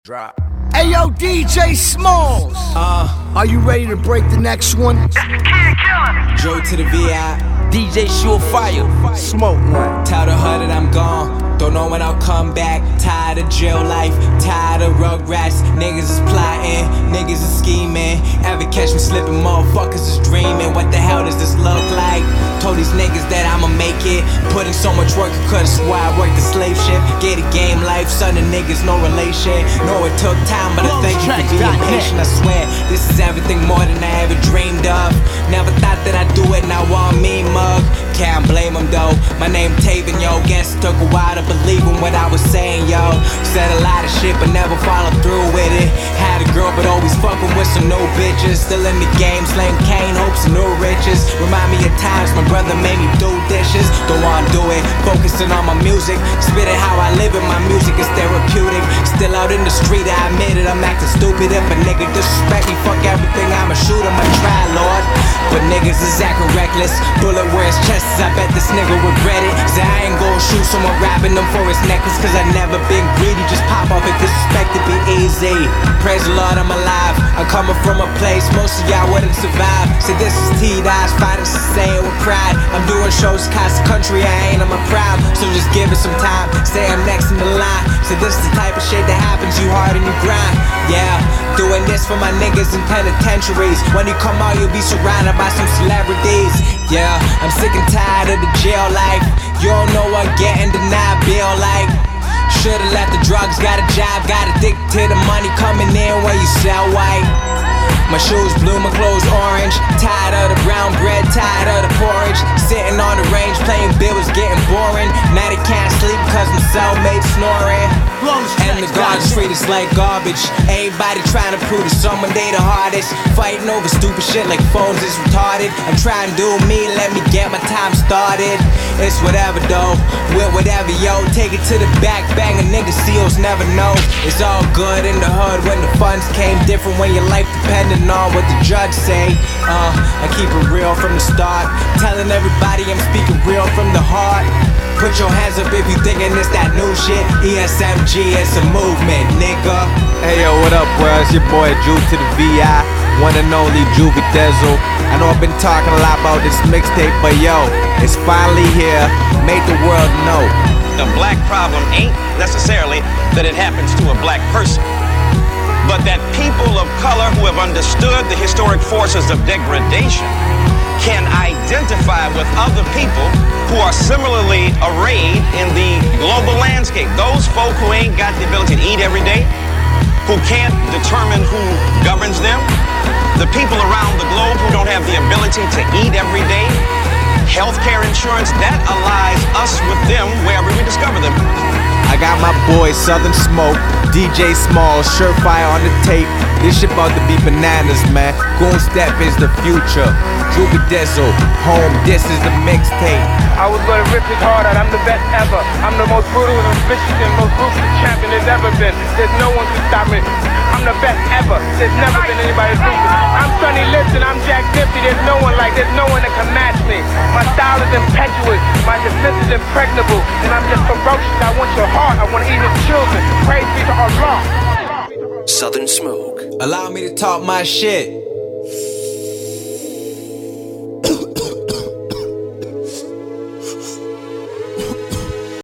Drop. Hey yo, DJ Smalls. Are you ready to break the next one? It's the Kid Killer. Joe to the VI. DJ Surefire. Smoke one. Tell the hood that I'm gone. Don't know when I'll come back. Tired of jail life, tired of rugrats. Niggas is plotting, niggas is scheming. Ever catch me slipping, motherfuckers is dreaming. What the hell does this look like? Told these niggas that I'ma make it. Put in so much work, I could've swore I worked the slave ship. Get a game life, son of niggas, no relation. Know it took time, but I thank you for being patient. I swear, this is everything more than I ever dreamed of. Never thought that I'd do it, now I'm me mug. Can't blame him though, my name Taven, yo. Guess it took a while to believe in what I was saying, yo. Said a lot of shit, but never followed through with it. Had a girl, but always fucking with some new bitches. Still in the game, slaying cane, hopes of new riches. Remind me of times my brother made me do dishes. Don't wanna do it, focusing on my music. Spit it how I live it, my music is therapeutic. Still out in the street, I admit it, I'm acting stupid. If a nigga disrespect me, fuck everything, I'ma shoot him, I try, Lord. But niggas is acting reckless. Bullet where his chest is, I bet this nigga regret it. Say I ain't gon' shoot someone grabbing him for his necklace, cause I never been greedy. Just pop off if disrespect to be easy. Praise the Lord, I'm alive. I'm coming from a place most of y'all wouldn't survive. Say this is T-Dodge, fighting to say it with pride. I'm doing shows across the country, I ain't, I'm a proud. So just give it some time, say I'm next in the line. Say this is the type of shit that happens, you hard and you grind. Yeah, doing this for my niggas in penitentiaries. When you come out, you'll be surrounded by some celebrities. Yeah, I'm sick and tired of the jail life. You don't know what getting denied feel like. Should've left the drugs, got a job, got addicted to the money coming in when you sell white. My shoes blue, my clothes orange. Tired of the brown bread, tired of the porridge. Sitting on the range, playing bills, getting boring. Now they can't sleep cause my cellmate snoring. And the guards treat us like garbage. Everybody trying to prove to someone they the hardest. Fighting over stupid shit like phones is retarded. I'm trying to do me, let me get my time started. It's whatever though, with whatever yo. Take it to the back, bang a nigga seals never know. It's all good in the hood when the funds came. Different when your life depending on what the judge say. I keep it real from the start, telling everybody I'm speaking real from the heart. Put your hands up if you thinking it's that new shit. ESMG, it's a movement, nigga. Hey yo, what up, bro? It's your boy Ju to the VI, one and only Juvie Dezzle. I know I've been talking a lot about this mixtape, but yo, it's finally here. Made the world know. The black problem ain't necessarily that it happens to a black person, but that people of color who have understood the historic forces of degradation can identify with other people who are similarly arrayed in the global landscape. Those folk who ain't got the ability to eat every day, who can't determine who governs them, the people around the globe who don't have the ability to eat every day, healthcare insurance, that allies us with them wherever we discover them. I got my boy Southern Smoke, DJ Smalls, Surefire on the tape. This shit about to be bananas, man. Goon Step is the future. Juvie Dezzle, home, this is the mixtape. I was gonna rip his heart out, I'm the best ever. I'm the most brutal and vicious and most ruthless champion there's ever been. There's no one to stop me. I'm the best ever. There's never been anybody as ruthless. I'm Sonny Liston, I'm Jack Dempsey. There's no one that can match me. My style is impetuous, my defense is impregnable, and I'm just ferocious. I want your heart, I want to eat his children. Praise be to Allah. Southern Smoke. Allow me to talk my shit.